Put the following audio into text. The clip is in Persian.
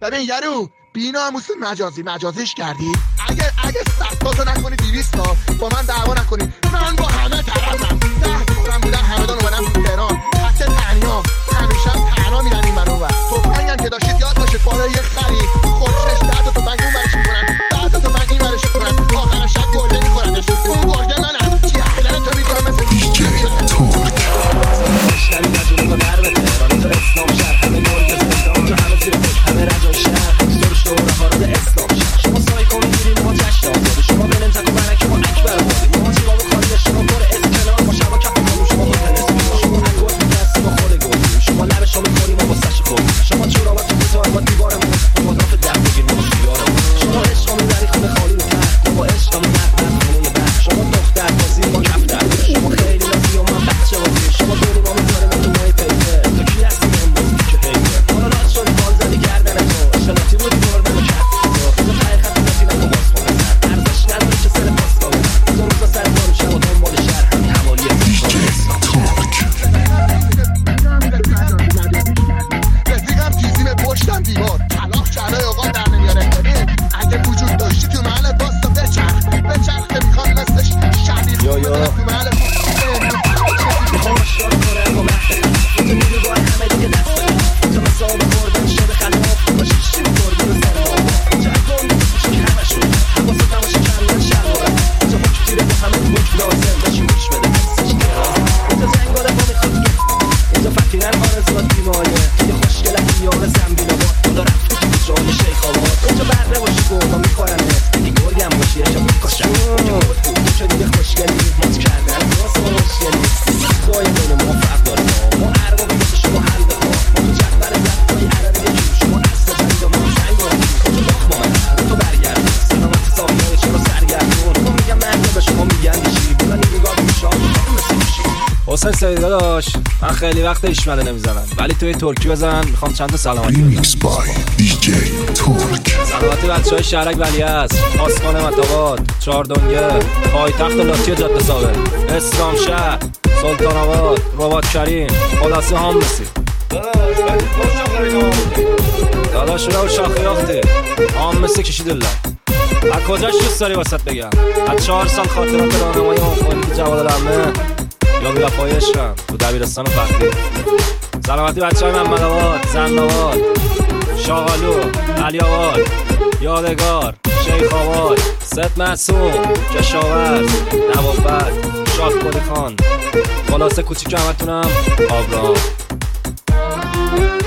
ببین یارو بی‌ناموس مجازیش کردی. اگه 100 تا نکنی 200 تا با من دعوا نکنی، من با همه طرفم. 10 سالم بودم همدان اومدم تو تهران، خط تنیا همیشه تنها میرن این منو. تفنگم که داشتید یاد باشه بالای یه خری خودش 10 تا تفنگ اون برش میکنن، 10 تا تفنگ این برش میکنن، آخر شب گرده میخورنش. اون گرده منم چی احلن تو میکنم مثل دیجی تورک. شنی نجونی با درب تهرانی تو اسلام شهر، همه مرگ زندان تو همه زیر پشت، همه رجا شهر سرش تو رهارد اسلام شهر. شما سای کنی میرین ما جشن آزاده، شما بلن تک و برک ما اکبر بادی، ما جیبا و خالی شما پر اسکنار، ما شبا کف کنیم شما هتل اسکنار، شما اکورد میکرسی ما خود گلیم، شما لب شما میخوریم ما با سش خود، شما چورا و تو بیزار با دیوار ما ما دافت در بگیر ما خیار ما، شما عشق رو میبری خونه خالی رو کرد، ما با عشق رو میبر خونه بر، شما دختر بازی ما کف در، شما خیلی نازی و من بچه بازی، شما دونی ما میذاریم تو مای پیته، تو کی هستی من بازی که پیته، حالا راست شدی بال زدی گردن تو، شناتی بودی بردن و کرد تو، تو تایی خط نسی نکن باز کنه سر، ارزش نداره چه سر پاس کنه، تو روزا سر کنم شما دنبال شهر همین حوالی رفیقم تیزی به پشتم دیوار طلاق شهرهای آقا در نمیاره. اگه وجود داشتی تو محل باستا بچرخ که میخوام مثلش شبیه خوبه تو محل حسین سیدی داداش، من خیلی وقت ایشمده نمیزنم ولی توی ترکی بزن، میخوام چند تا سلامتی ریمیکس بای دیجی تورک. سلامتی بچهای شهرک ولیعصر، آسمان مطابات، چهاردنگه، پایتخت لاتی جاده ثابت، اسلام شهر، سلطان آباد، رباط کریم، خلاصه هم میسی داداش رو شاخی آختی هم میسی کشید الله. از کجاش دوست داری واسط بگم؟ از 4 سال خاطرات راهنمای آنفانی که جواد الامه یا بی‌وفایی عشقم تو دبیرستان فخری. سلامتی بچه‌های محمد آباد، زندآباد، شاغالو، علی آباد، یادگار، شیخ آباد، ست معصوم، کشاورز، نوابت، شادخوری خان، خلاصه کوچیک همتونم آبرام.